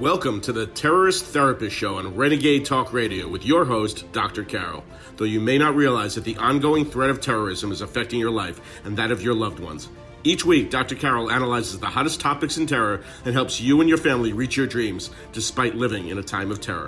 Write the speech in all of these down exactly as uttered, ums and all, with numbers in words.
Welcome to the Terrorist Therapist Show on Renegade Talk Radio with your host, Doctor Carol. Though you may not realize that the ongoing threat of terrorism is affecting your life and that of your loved ones. Each week, Doctor Carol analyzes the hottest topics in terror and helps you and your family reach your dreams despite living in a time of terror.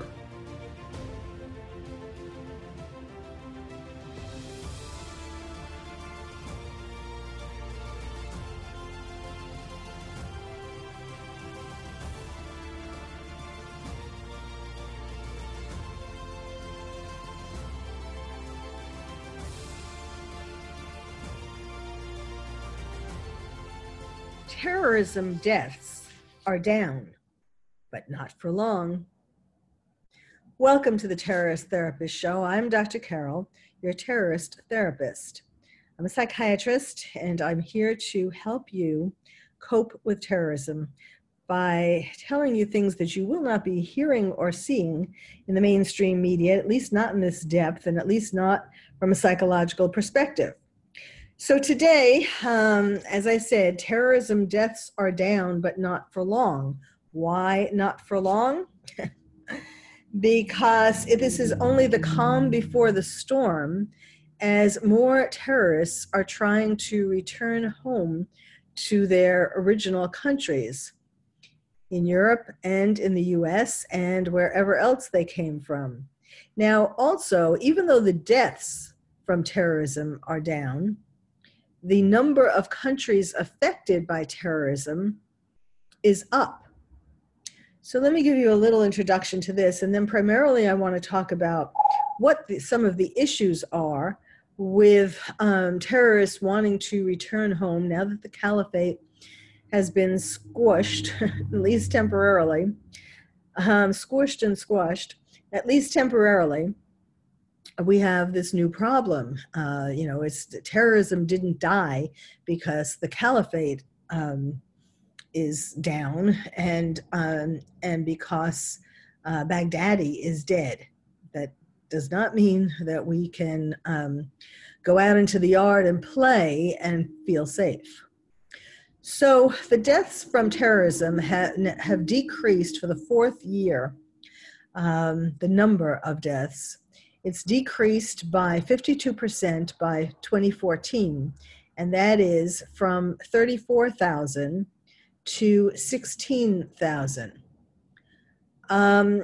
Terrorism deaths are down, but not for long. Welcome to the Terrorist Therapist Show. I'm Doctor Carol, your terrorist therapist. I'm a psychiatrist, and I'm here to help you cope with terrorism by telling you things that you will not be hearing or seeing in the mainstream media, at least not in this depth, and at least not from a psychological perspective. So today, um, as I said, terrorism deaths are down, but not for long. Why not for long? Because this is only the calm before the storm, as more terrorists are trying to return home to their original countries in Europe and in the U S and wherever else they came from. Now, also, even though the deaths from terrorism are down, the number of countries affected by terrorism is up. So let me give you a little introduction to this, and then primarily I want to talk about what the, some of the issues are with um, terrorists wanting to return home now that the caliphate has been squashed, at least temporarily, um, squished and squashed, at least temporarily. We have this new problem. Uh, you know, it's terrorism didn't die because the caliphate um, is down and um, and because uh, Baghdadi is dead. That does not mean that we can um, go out into the yard and play and feel safe. So the deaths from terrorism ha- have decreased for the fourth year, um, the number of deaths. It's decreased by fifty-two percent by twenty fourteen, and that is from thirty-four thousand to sixteen thousand. Um,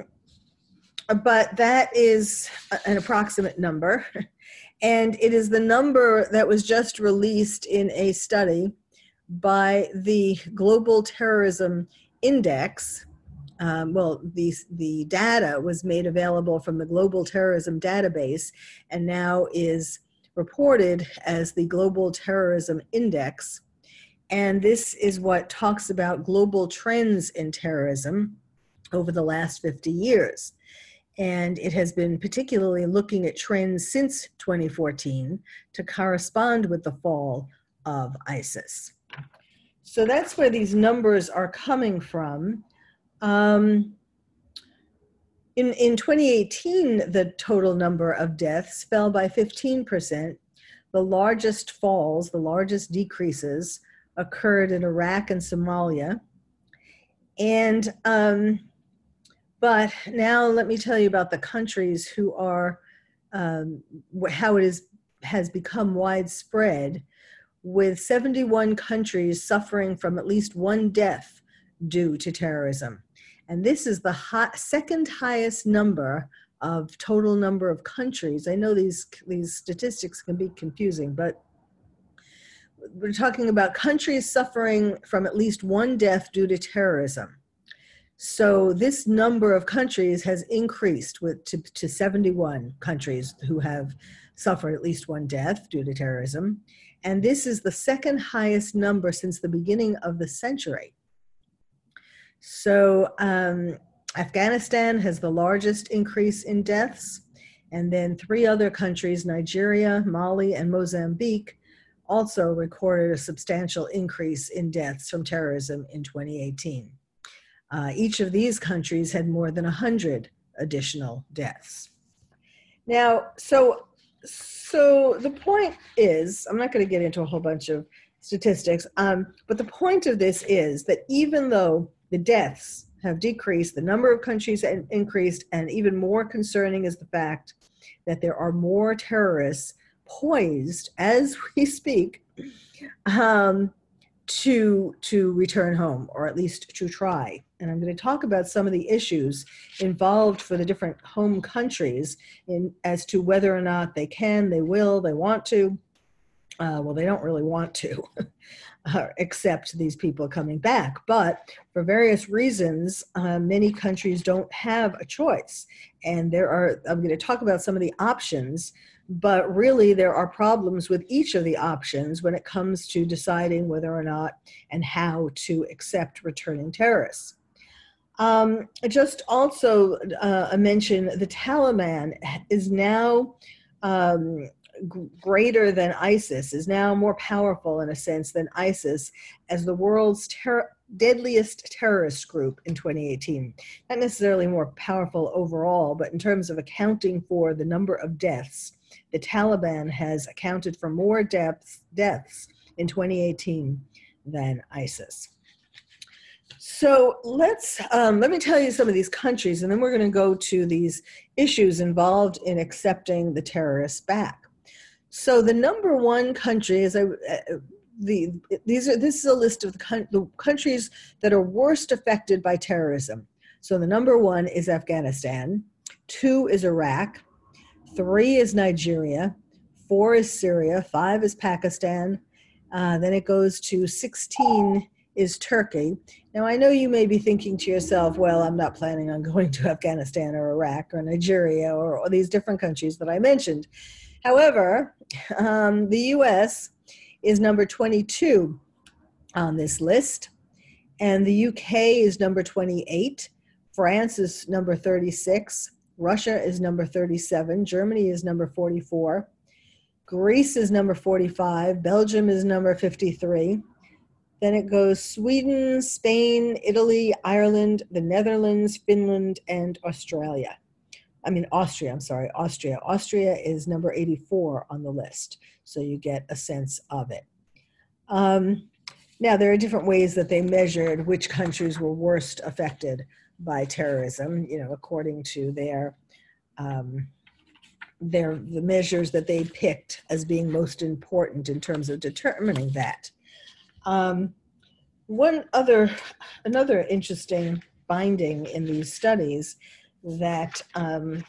but that is an approximate number, and it is the number that was just released in a study by the Global Terrorism Index. Um, well, the, the data was made available from the Global Terrorism Database and now is reported as the Global Terrorism Index. And this is what talks about global trends in terrorism over the last fifty years. And it has been particularly looking at trends since twenty fourteen to correspond with the fall of ISIS. So that's where these numbers are coming from. Um, in, in twenty eighteen, the total number of deaths fell by fifteen percent. The largest falls, the largest decreases occurred in Iraq and Somalia. And, um, but now let me tell you about the countries who are, um, how it is, has become widespread, with seventy-one countries suffering from at least one death due to terrorism. And this is the hot, second highest number of total number of countries. I know these, these statistics can be confusing, but we're talking about countries suffering from at least one death due to terrorism. So this number of countries has increased with to, to seventy-one countries who have suffered at least one death due to terrorism. And this is the second highest number since the beginning of the century. So um, Afghanistan has the largest increase in deaths, and then three other countries, Nigeria, Mali, and Mozambique, also recorded a substantial increase in deaths from terrorism in twenty eighteen. Uh, each of these countries had more than one hundred additional deaths. Now, so, so the point is, I'm not going to get into a whole bunch of statistics, um, but the point of this is that even though the deaths have decreased, the number of countries have increased, and even more concerning is the fact that there are more terrorists poised as we speak um, to, to return home, or at least to try. And I'm going to talk about some of the issues involved for the different home countries in, as to whether or not they can, they will, they want to. Uh, well, they don't really want to uh, accept these people coming back. But for various reasons, uh, many countries don't have a choice. And there are, I'm going to talk about some of the options, but really there are problems with each of the options when it comes to deciding whether or not and how to accept returning terrorists. Um, just also uh, a mention, the Taliban is now um, greater than ISIS, is now more powerful in a sense than ISIS as the world's ter- deadliest terrorist group in twenty eighteen. Not necessarily more powerful overall, but in terms of accounting for the number of deaths, the Taliban has accounted for more deaths, deaths in twenty eighteen than ISIS. So let's, um, let me tell you some of these countries, and then we're going to go to these issues involved in accepting the terrorists back. So the number one country is a, uh, the these are this is a list of the, con- the countries that are worst affected by terrorism. So the number one is Afghanistan, two is Iraq, three is Nigeria, four is Syria, five is Pakistan, uh, then it goes to sixteen is Turkey. Now I know you may be thinking to yourself, well, I'm not planning on going to Afghanistan or Iraq or Nigeria or, or these different countries that I mentioned. However, um, the U S is number twenty-two on this list, and the U K is number twenty-eight, France is number thirty-six, Russia is number thirty-seven, Germany is number forty-four, Greece is number forty-five, Belgium is number fifty-three, then it goes Sweden, Spain, Italy, Ireland, the Netherlands, Finland, and Australia. I mean, Austria, I'm sorry, Austria. Austria is number eighty-four on the list, so you get a sense of it. Um, now, there are different ways that they measured which countries were worst affected by terrorism, you know, according to their, um, their, the measures that they picked as being most important in terms of determining that. Um, one other, another interesting finding in these studies that um,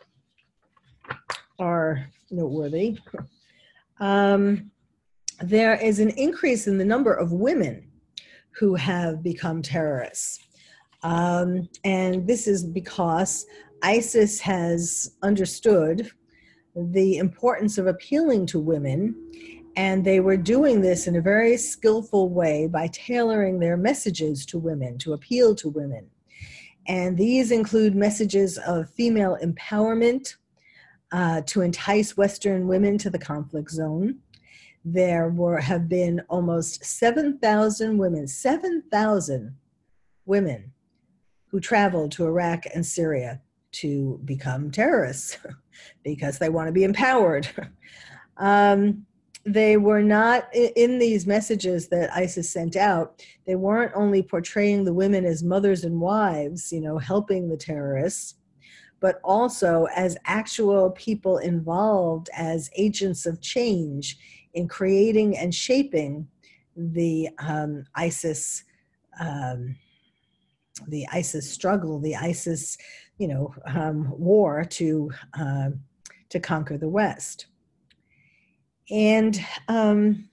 are noteworthy. Um, there is an increase in the number of women who have become terrorists. Um, and this is because ISIS has understood the importance of appealing to women, and they were doing this in a very skillful way by tailoring their messages to women, to appeal to women. And these include messages of female empowerment uh, to entice Western women to the conflict zone. There were have been almost seven thousand women, seven thousand women who traveled to Iraq and Syria to become terrorists because they want to be empowered. um, They were not, in these messages that ISIS sent out, they weren't only portraying the women as mothers and wives, you know, helping the terrorists, but also as actual people involved as agents of change in creating and shaping the um, ISIS, um, the ISIS struggle, the ISIS, you know, um, war to uh, to conquer the West. And um,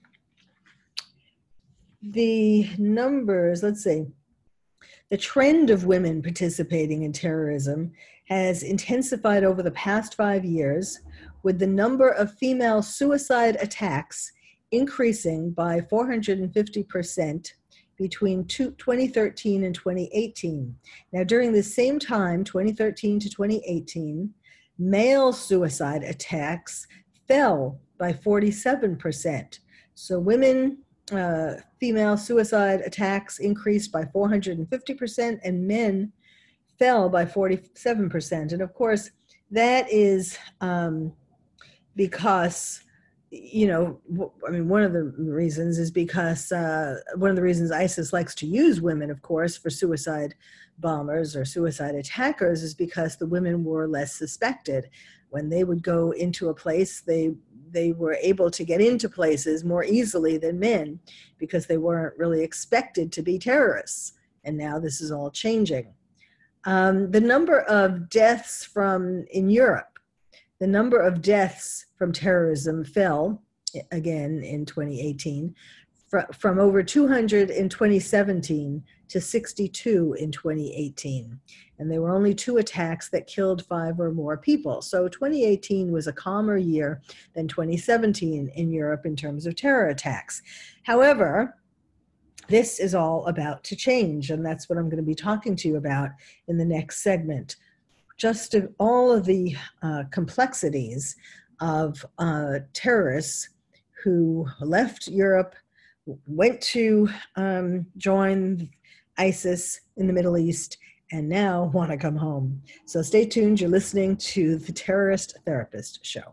the numbers, let's see, the trend of women participating in terrorism has intensified over the past five years, with the number of female suicide attacks increasing by four hundred fifty percent between twenty thirteen and twenty eighteen. Now, during the same time, twenty thirteen to twenty eighteen, male suicide attacks fell by forty-seven percent. So women, uh, female suicide attacks increased by four hundred fifty percent, and men fell by forty-seven percent. And of course, that is um, because you know, I mean, one of the reasons is because uh, one of the reasons ISIS likes to use women, of course, for suicide bombers or suicide attackers is because the women were less suspected. When they would go into a place, they they were able to get into places more easily than men because they weren't really expected to be terrorists. And now this is all changing. Um, the number of deaths from in Europe, the number of deaths from terrorism fell again in twenty eighteen fr- from over two hundred in twenty seventeen to sixty-two in twenty eighteen. And there were only two attacks that killed five or more people. So twenty eighteen was a calmer year than twenty seventeen in Europe in terms of terror attacks. However, this is all about to change, and that's what I'm going to be talking to you about in the next segment. Just all of the uh, complexities of uh, terrorists who left Europe, went to um, join ISIS in the Middle East, and now want to come home. So stay tuned. You're listening to the Terrorist Therapist Show.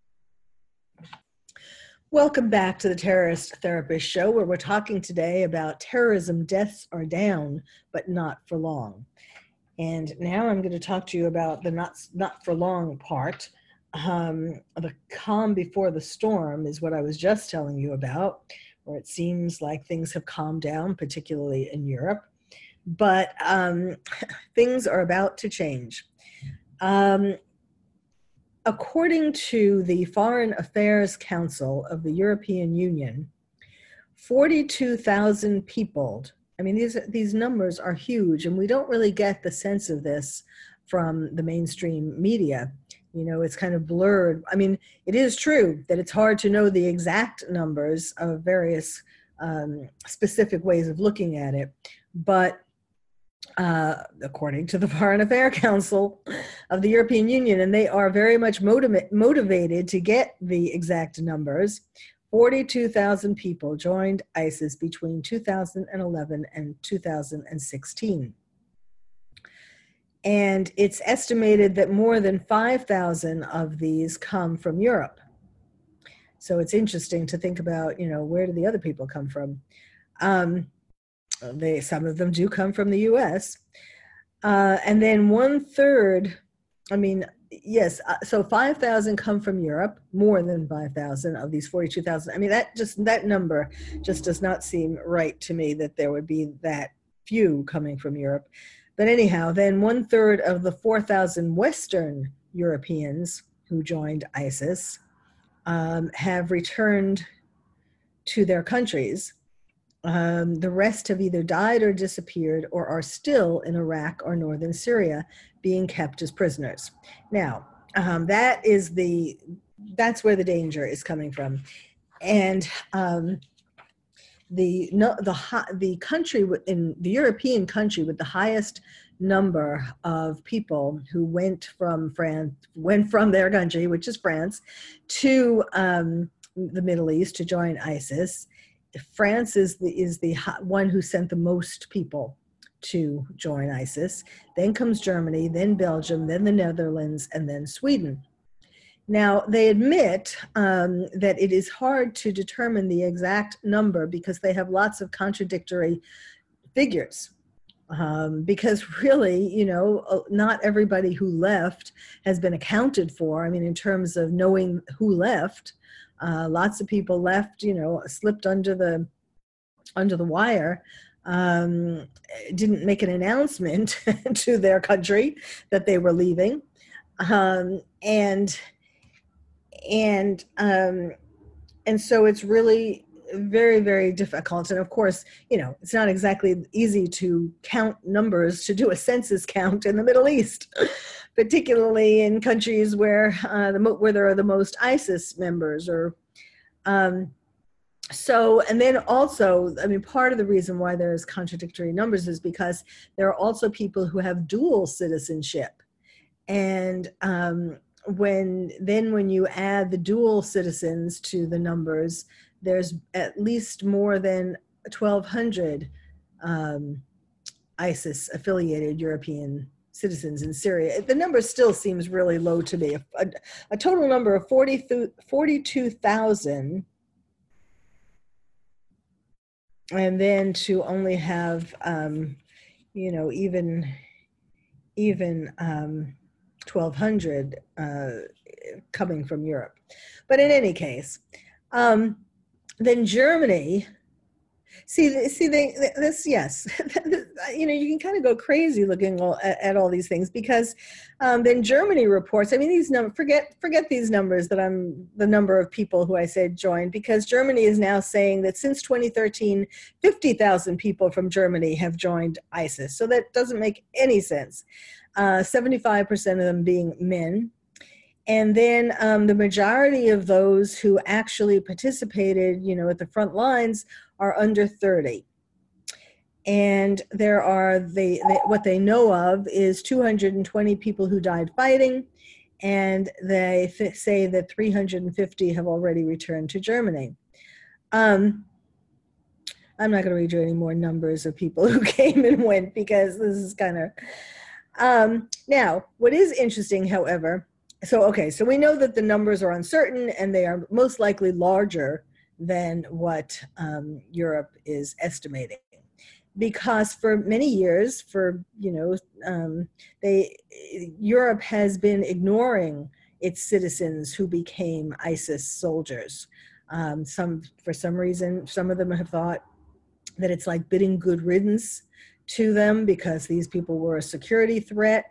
Welcome back to the Terrorist Therapist Show, where we're talking today about terrorism. Deaths are down, but not for long. And now I'm going to talk to you about the not, not for long part. Um, the calm before the storm is what I was just telling you about, where it seems like things have calmed down, particularly in Europe. But um, things are about to change. Um, according to the Foreign Affairs Council of the European Union, forty-two thousand people, I mean, these, these numbers are huge, and we don't really get the sense of this from the mainstream media. You know, it's kind of blurred. I mean, it is true that it's hard to know the exact numbers of various um, specific ways of looking at it, but uh, according to the Foreign Affairs Council of the European Union, and they are very much motiv- motivated to get the exact numbers, forty-two thousand people joined ISIS between two thousand eleven and two thousand sixteen. And it's estimated that more than five thousand of these come from Europe. So it's interesting to think about, you know, where do the other people come from? Um, they, some of them do come from the U S. Uh, and then one third, I mean, yes, uh, so five thousand come from Europe, more than five thousand of these forty-two thousand. I mean, that just, that number just does not seem right to me, that there would be that few coming from Europe. But anyhow, then one third of the four thousand Western Europeans who joined ISIS um, have returned to their countries. Um, the rest have either died or disappeared or are still in Iraq or northern Syria being kept as prisoners. Now, um, that is the, that's where the danger is coming from. And um, the, no, the, the country in the European country with the highest number of people who went from France, went from their country, which is France, to um, the Middle East to join ISIS. France is the is the one who sent the most people to join ISIS. Then comes Germany, then Belgium, then the Netherlands, and then Sweden. Now, they admit um, that it is hard to determine the exact number because they have lots of contradictory figures. Um, because really, you know, not everybody who left has been accounted for. I mean, in terms of knowing who left. Uh, lots of people left, you know, slipped under the under the wire, um, didn't make an announcement to their country that they were leaving, um, and and um, and so it's really very, very difficult. And of course, you know, it's not exactly easy to count numbers, to do a census count in the Middle East, particularly in countries where uh, the where there are the most ISIS members. Or um, so, and then also, I mean, part of the reason why there's contradictory numbers is because there are also people who have dual citizenship, and um, when then when you add the dual citizens to the numbers, there's at least more than twelve hundred um, ISIS-affiliated European citizens in Syria. The number still seems really low to me. A, a total number of forty-two thousand, and then to only have, um, you know, even, even um, twelve hundred uh, coming from Europe. But in any case, um, then Germany, see, see, they, this, yes, you know, you can kind of go crazy looking at, at all these things, because um, then Germany reports, I mean, these numbers, forget, forget these numbers that I'm, the number of people who I said joined, because Germany is now saying that since twenty thirteen, fifty thousand people from Germany have joined ISIS. So that doesn't make any sense. Uh, seventy-five percent of them being men. And then um, the majority of those who actually participated, you know, at the front lines are under thirty. And there are, they, they, what they know of is two hundred twenty people who died fighting, and they th- say that three hundred fifty have already returned to Germany. Um, I'm not going to read you any more numbers of people who came and went, because this is kind of... Um, now, what is interesting, however, so, okay, so we know that the numbers are uncertain, and they are most likely larger than what um, Europe is estimating. Because for many years, for, you know, um, they, Europe has been ignoring its citizens who became ISIS soldiers. Um, some, for some reason, some of them have thought that it's like bidding good riddance to them, because these people were a security threat.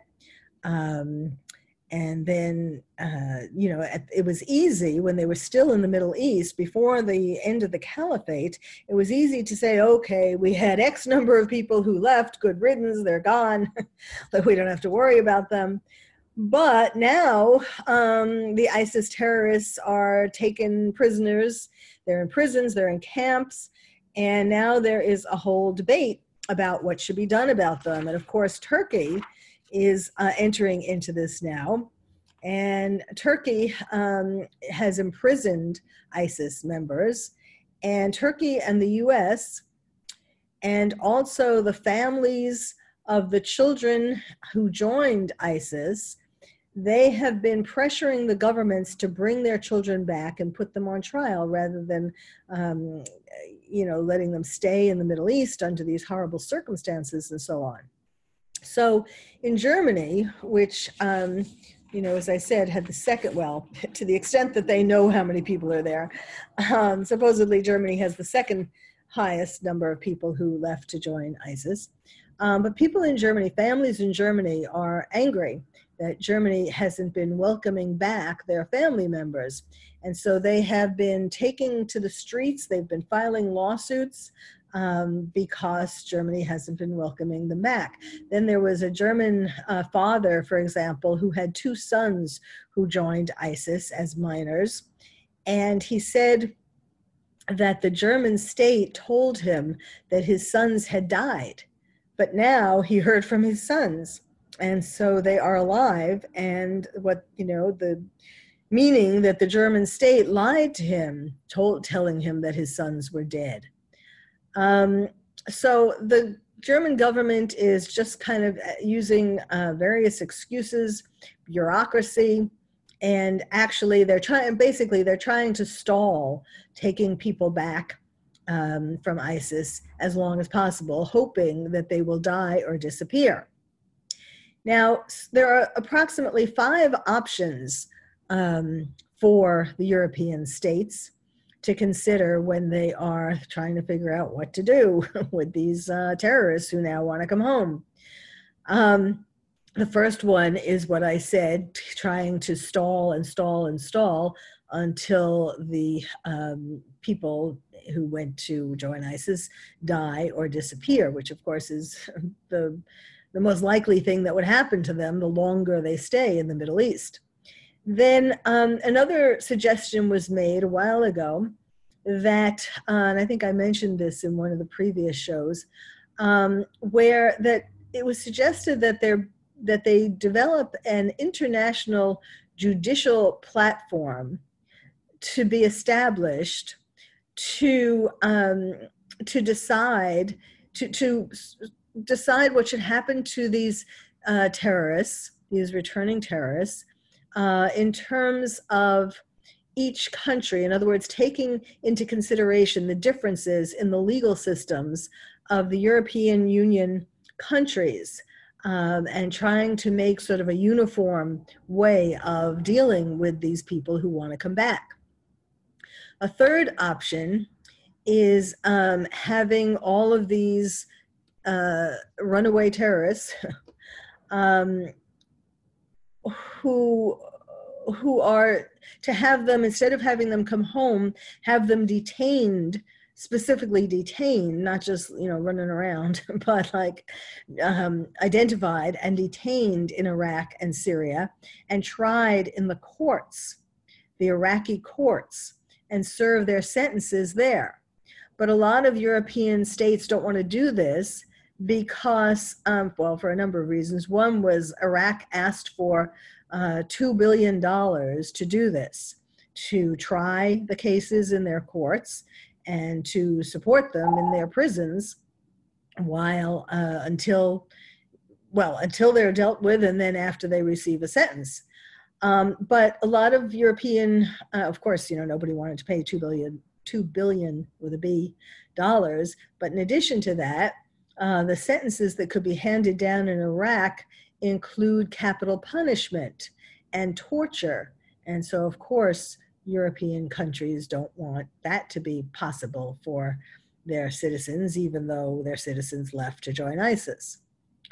Um, And then, uh, you know, it was easy when they were still in the Middle East, before the end of the caliphate, it was easy to say, okay, we had X number of people who left, good riddance, they're gone, but we don't have to worry about them. But now um, the ISIS terrorists are taken prisoners, they're in prisons, they're in camps, and now there is a whole debate about what should be done about them. And of course, Turkey is uh, entering into this now. And Turkey um, has imprisoned ISIS members, and Turkey and the U S, and also the families of the children who joined ISIS, they have been pressuring the governments to bring their children back and put them on trial, rather than, um, you know, letting them stay in the Middle East under these horrible circumstances and so on. So in Germany, which, um, you know, as I said, had the second, well, to the extent that they know how many people are there, um, supposedly Germany has the second highest number of people who left to join ISIS. Um, but people in Germany, families in Germany, are angry that Germany hasn't been welcoming back their family members. And so they have been taking to the streets, they've been filing lawsuits, Um, because Germany hasn't been welcoming them back. Then there was a German uh, father, for example, who had two sons who joined ISIS as minors. And he said that the German state told him that his sons had died. But now he heard from his sons. And so they are alive. And what, you know, the meaning that the German state lied to him, told, telling him that his sons were dead. Um, so the German government is just kind of using uh, various excuses, bureaucracy, and actually they're trying, basically they're trying to stall taking people back um, from ISIS as long as possible, hoping that they will die or disappear. Now, there are approximately five options um, for the European states to consider when they are trying to figure out what to do with these uh, terrorists who now want to come home. Um, the first one is what I said, trying to stall and stall and stall until the um, people who went to join ISIS die or disappear, which of course is the, the most likely thing that would happen to them the longer they stay in the Middle East. Then um, another suggestion was made a while ago that, uh, and I think I mentioned this in one of the previous shows, um, where that it was suggested that, that they develop an international judicial platform to be established to, um, to decide, to, to decide what should happen to these uh, terrorists, these returning terrorists, uh, in terms of each country. In other words, taking into consideration the differences in the legal systems of the European Union countries, um, and trying to make sort of a uniform way of dealing with these people who want to come back. A third option is um, having all of these uh, runaway terrorists um, who who are, to have them, instead of having them come home, have them detained, specifically detained, not just, you know, running around, but like um, identified and detained in Iraq and Syria and tried in the courts, the Iraqi courts, and serve their sentences there. But a lot of European states don't want to do this because, um, well, for a number of reasons. One was Iraq asked for uh, two billion dollars to do this, to try the cases in their courts and to support them in their prisons while, uh, until, well, until they're dealt with and then after they receive a sentence. Um, but a lot of European, uh, of course, you know, nobody wanted to pay two billion, two billion with a B dollars. But in addition to that, uh, the sentences that could be handed down in Iraq include capital punishment and torture. And so, of course, European countries don't want that to be possible for their citizens, even though their citizens left to join ISIS.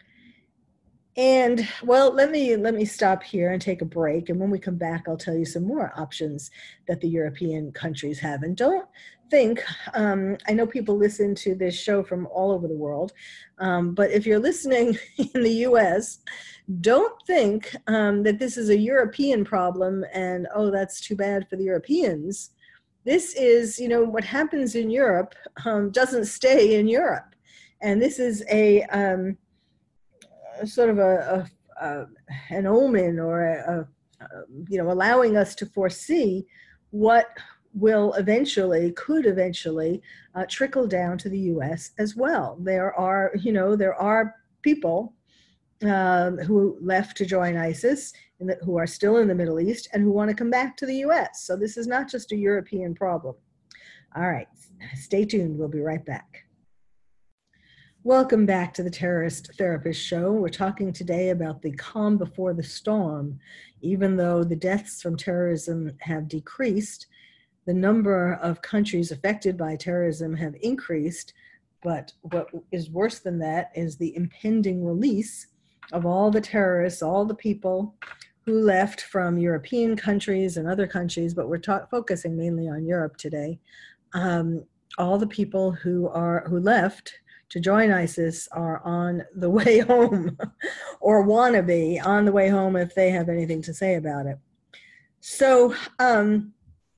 And well, let me let me stop here and take a break. And when we come back, I'll tell you some more options that the European countries have. And don't think, um, I know people listen to this show from all over the world, um, but if you're listening in the U S, don't think um, that this is a European problem and, oh, that's too bad for the Europeans. This is, you know, what happens in Europe um, doesn't stay in Europe. And this is a, um, sort of a, a, a an omen or a, a, you know, allowing us to foresee what will eventually, could eventually uh, trickle down to the U S as well. There are, you know, there are people um, who left to join ISIS and that, who are still in the Middle East and who want to come back to the U S. So this is not just a European problem. All right, stay tuned. We'll be right back. Welcome back to the Terrorist Therapist Show. We're talking today about the calm before the storm. Even though the deaths from terrorism have decreased, the number of countries affected by terrorism have increased. But what is worse than that is the impending release of all the terrorists, all the people who left from European countries and other countries, but we're ta- focusing mainly on Europe today. Um, all the people who are who left to join ISIS are on the way home or want to be on the way home if they have anything to say about it. So um,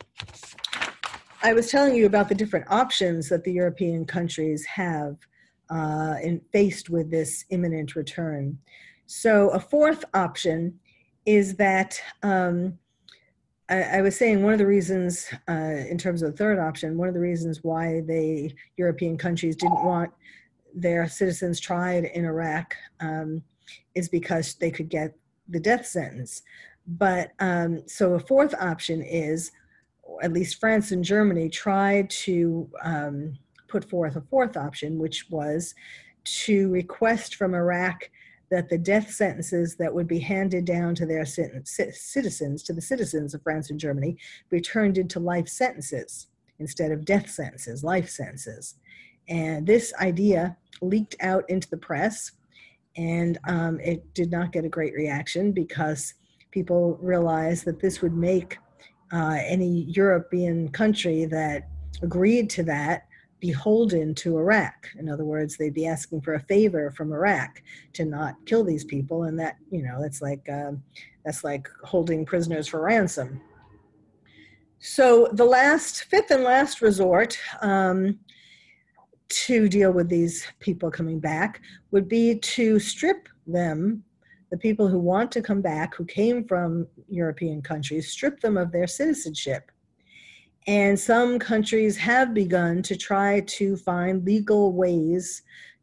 I was telling you about the different options that the European countries have uh, in, faced with this imminent return. So a fourth option is that um, I, I was saying one of the reasons, uh, in terms of the third option, one of the reasons why the European countries didn't want their citizens tried in Iraq um, is because they could get the death sentence. But um, so a fourth option is, at least France and Germany tried to um, put forth a fourth option, which was to request from Iraq that the death sentences that would be handed down to their citizens, to the citizens of France and Germany, be turned into life sentences instead of death sentences, life sentences. And this idea leaked out into the press, and um, it did not get a great reaction because people realized that this would make uh, any European country that agreed to that beholden to Iraq. In other words, they'd be asking for a favor from Iraq to not kill these people, and that, you know, that's like um, that's like holding prisoners for ransom. So the last, fifth and last resort um, to deal with these people coming back would be to strip them, the people who want to come back, who came from European countries, strip them of their citizenship. And some countries have begun to try to find legal ways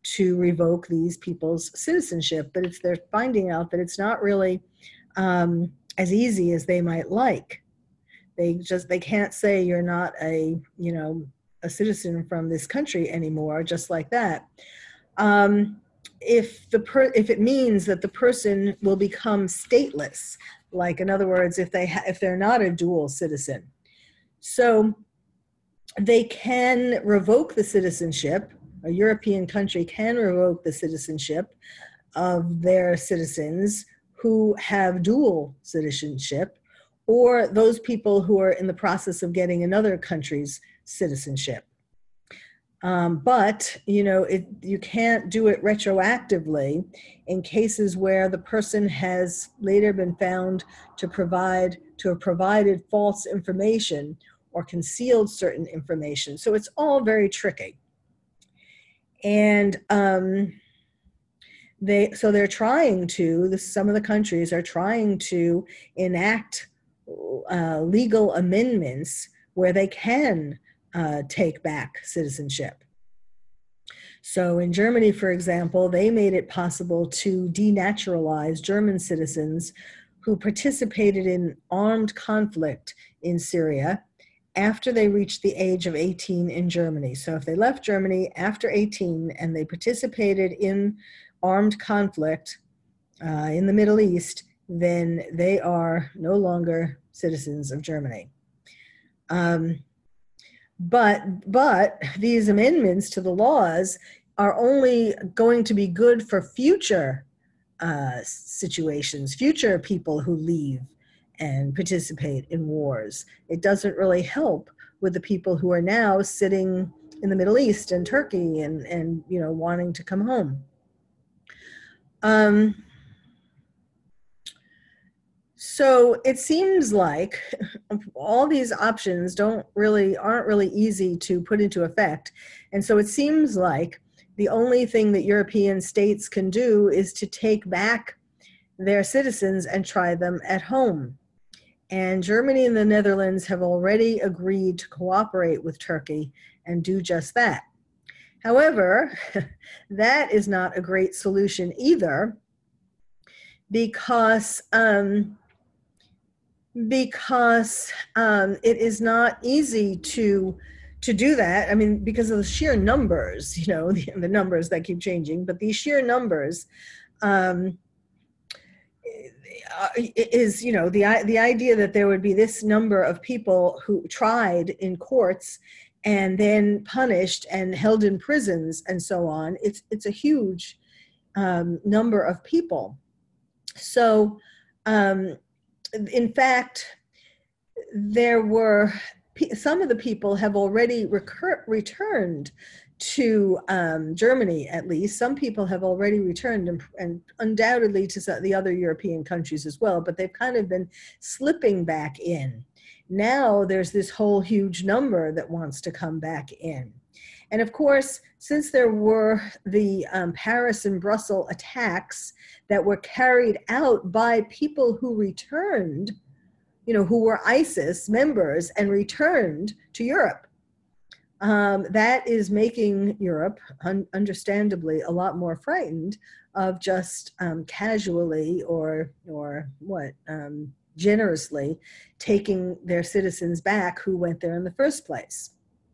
to revoke these people's citizenship. But it's they're finding out that it's not really um, as easy as they might like. They just they can't say you're not a you know a citizen from this country anymore, just like that. Um, if the per, if it means that the person will become stateless, like in other words, if they ha- if they're not a dual citizen, so they can revoke the citizenship. A European country can revoke the citizenship of their citizens who have dual citizenship, or those people who are in the process of getting another country's citizenship. Um, but, you know, it, you can't do it retroactively in cases where the person has later been found to provide, to have provided false information or concealed certain information. So it's all very tricky. And um, they, so they're trying to, the, some of the countries are trying to enact uh, legal amendments where they can uh, take back citizenship. So in Germany, for example, they made it possible to denaturalize German citizens who participated in armed conflict in Syria after they reached the age of eighteen in Germany. So if they left Germany after eighteen and they participated in armed conflict uh, in the Middle East, then they are no longer citizens of Germany. Um, but, but these amendments to the laws are only going to be good for future uh, situations, future people who leave and participate in wars. It doesn't really help with the people who are now sitting in the Middle East and Turkey and, and you know, wanting to come home. Um, so it seems like all these options don't really, aren't really easy to put into effect. And so it seems like the only thing that European states can do is to take back their citizens and try them at home. And Germany and the Netherlands have already agreed to cooperate with Turkey and do just that. However, that is not a great solution either, because um, because um, it is not easy to to do that. I mean, because of the sheer numbers, you know, the, the numbers that keep changing, but these sheer numbers um, is, you know, the the idea that there would be this number of people who tried in courts and then punished and held in prisons and so on. It's it's a huge um, number of people. So, um, in fact, there were some of the people have already recur- returned to um, Germany, at least. Some people have already returned, and, and undoubtedly to the other European countries as well, but they've kind of been slipping back in. Now there's this whole huge number that wants to come back in. And of course, since there were the um, Paris and Brussels attacks that were carried out by people who returned, you know, who were ISIS members and returned to Europe, um, that is making Europe, un- understandably, a lot more frightened of just um, casually or, or what, um, generously taking their citizens back who went there in the first place.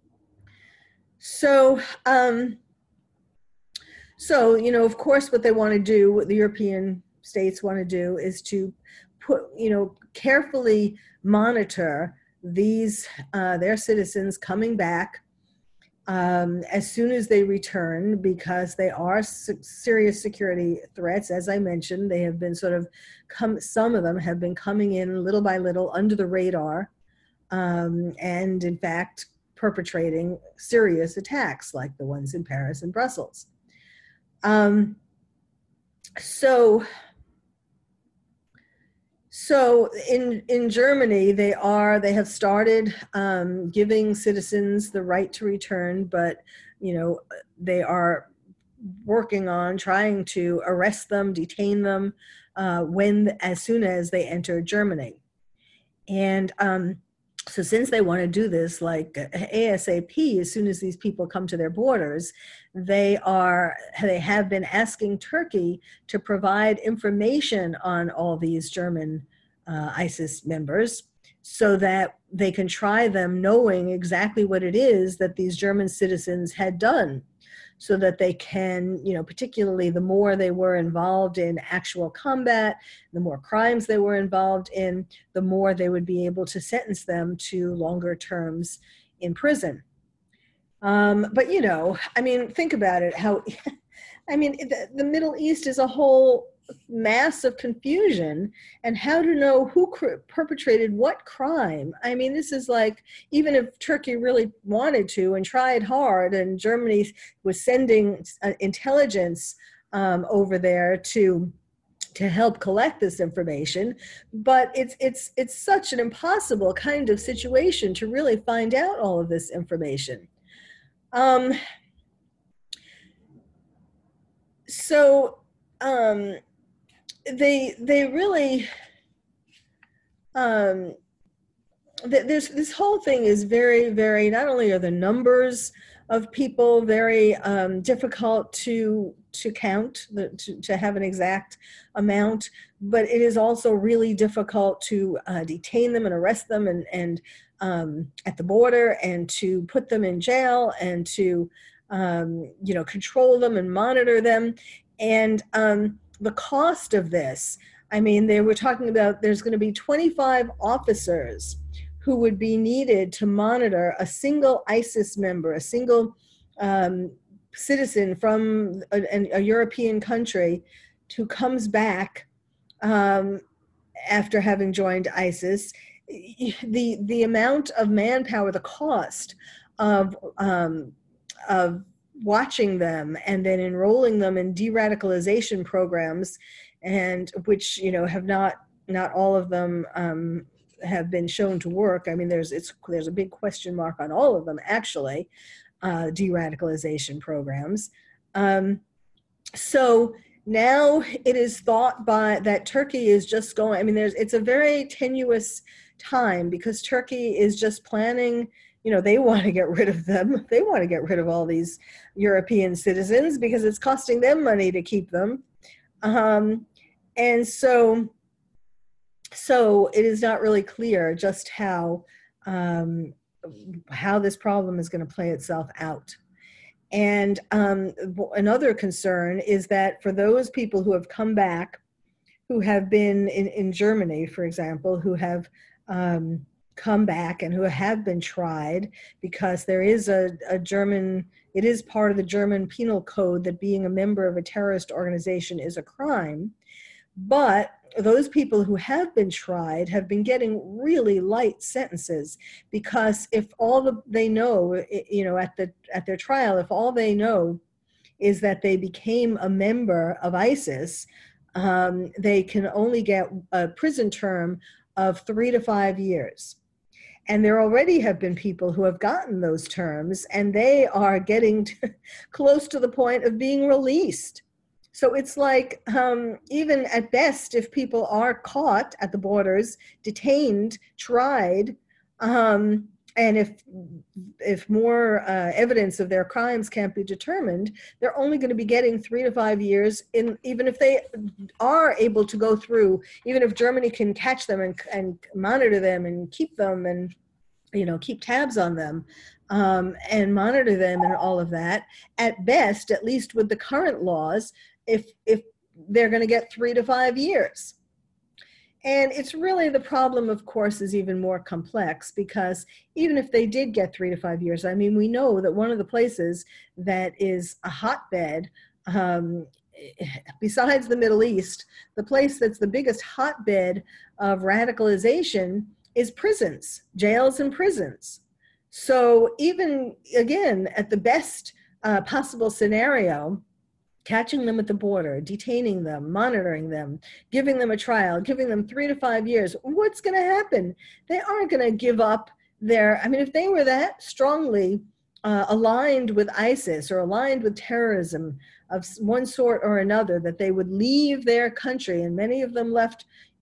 So, um, so, you know, of course, what they want to do, what the European states want to do is to put, you know, carefully monitor these, uh, their citizens coming back um, as soon as they return, because they are serious security threats. As I mentioned, they have been sort of come, some of them have been coming in little by little under the radar, um, and in fact, perpetrating serious attacks like the ones in Paris and Brussels. Um, so, so in, in Germany, they are, they have started um, giving citizens the right to return, but, you know, they are working on trying to arrest them, detain them uh, when, as soon as they enter Germany. And um, So since they want to do this like ASAP, as soon as these people come to their borders, they are they have been asking Turkey to provide information on all these German uh, ISIS members so that they can try them knowing exactly what it is that these German citizens had done, so that they can, you know, particularly the more they were involved in actual combat, the more crimes they were involved in, the more they would be able to sentence them to longer terms in prison. Um, but, you know, I mean, think about it, how, I mean, the, the Middle East is a whole mass of confusion, and how to know who cr- perpetrated what crime. I mean, this is like, even if Turkey really wanted to and tried hard, and Germany was sending uh, intelligence um, over there to to help collect this information, but it's it's it's such an impossible kind of situation to really find out all of this information. Um, so. Um, they they really um th- there's this whole thing is very, very, not only are the numbers of people very um difficult to to count, the, to, to have an exact amount, but it is also really difficult to uh, detain them and arrest them and and um at the border, and to put them in jail, and to um you know control them and monitor them. And um the cost of this, I mean, they were talking about there's going to be twenty-five officers who would be needed to monitor a single ISIS member, a single um, citizen from a, a European country who comes back um, after having joined ISIS. The, the amount of manpower, the cost of, um, of watching them and then enrolling them in de-radicalization programs, and which, you know, have not, not all of them um, have been shown to work. I mean, there's, it's, there's a big question mark on all of them, actually, uh, de-radicalization programs. Um, so now it is thought by that Turkey is just going, I mean, there's, it's a very tenuous time, because Turkey is just planning, you know, they want to get rid of them. They want to get rid of all these European citizens because it's costing them money to keep them. Um, and so, so it is not really clear just how, um, how this problem is going to play itself out. And um, another concern is that for those people who have come back, who have been in, in Germany, for example, who have um, come back and who have been tried, because there is a, a German, it is part of the German penal code that being a member of a terrorist organization is a crime. But those people who have been tried have been getting really light sentences, because if all the, they know, you know, at the at their trial, if all they know is that they became a member of ISIS, um, they can only get a prison term of three to five years. And there already have been people who have gotten those terms, and they are getting to, close to the point of being released. So it's like, um, even at best, if people are caught at the borders, detained, tried, um, and if if more uh, evidence of their crimes can't be determined, they're only going to be getting three to five years. In even if they are able to go through, even if Germany can catch them and and monitor them and keep them and, you know, keep tabs on them um, and monitor them and all of that, at best, at least with the current laws, if if they're going to get three to five years. And it's really, the problem, of course, is even more complex, because even if they did get three to five years, I mean, we know that one of the places that is a hotbed, um, besides the Middle East, the place that's the biggest hotbed of radicalization is prisons, jails and prisons. So even, again, at the best uh, possible scenario, catching them at the border, detaining them, monitoring them, giving them a trial, giving them three to five years, what's going to happen? They aren't going to give up their, I mean, if they were that strongly uh, aligned with ISIS or aligned with terrorism of one sort or another, that they would leave their country, and many of them left,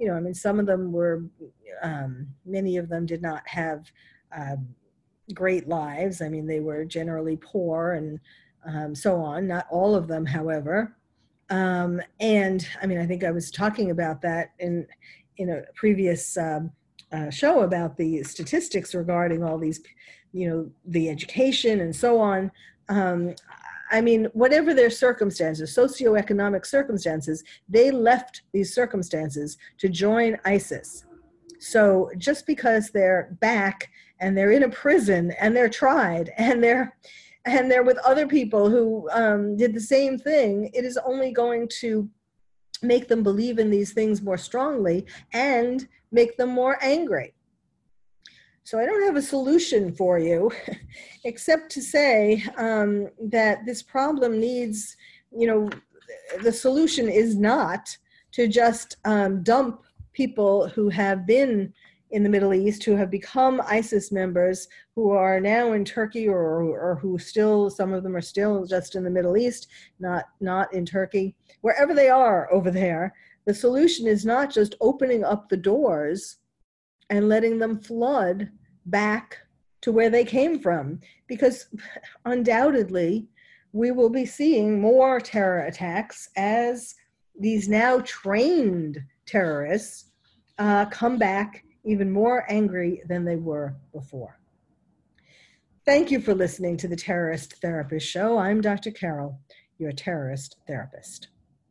you know, I mean, some of them were, um, many of them did not have uh, great lives. I mean, they were generally poor and um, so on. Not all of them, however. Um, and I mean, I think I was talking about that in in a previous um, uh, show about the statistics regarding all these, you know, the education and so on. Um, I mean, whatever their circumstances, socioeconomic circumstances, they left these circumstances to join ISIS. So just because they're back and they're in a prison and they're tried and they're and they're with other people who um, did the same thing, it is only going to make them believe in these things more strongly and make them more angry. So I don't have a solution for you, except to say um, that this problem needs, you know, the solution is not to just um, dump people who have been in the Middle East, who have become ISIS members, who are now in Turkey, or, or who still, some of them are still just in the Middle East, not, not in Turkey, wherever they are over there. The solution is not just opening up the doors and letting them flood back to where they came from, because undoubtedly we will be seeing more terror attacks as these now trained terrorists uh, come back even more angry than they were before. Thank you for listening to the Terrorist Therapist Show. I'm Doctor Carol, your terrorist therapist.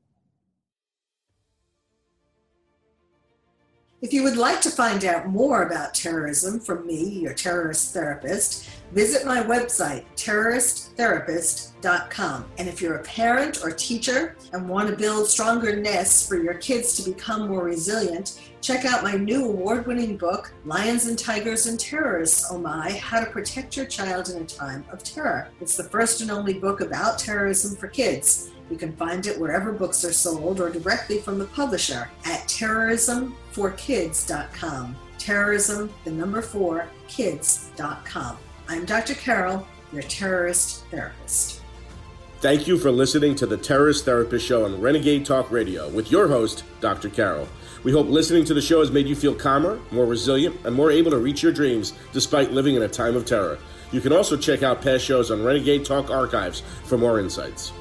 If you would like to find out more about terrorism from me, your terrorist therapist, visit my website, terrorist therapist dot com. And if you're a parent or teacher and want to build stronger nests for your kids to become more resilient, check out my new award-winning book, Lions and Tigers and Terrorists, Oh My, How to Protect Your Child in a Time of Terror. It's the first and only book about terrorism for kids. You can find it wherever books are sold or directly from the publisher at terrorism for kids dot com. Terrorism, the number four, kids dot com. I'm Doctor Carol, your terrorist therapist. Thank you for listening to the Terrorist Therapist Show on Renegade Talk Radio with your host, Doctor Carol. We hope listening to the show has made you feel calmer, more resilient, and more able to reach your dreams despite living in a time of terror. You can also check out past shows on Renegade Talk Archives for more insights.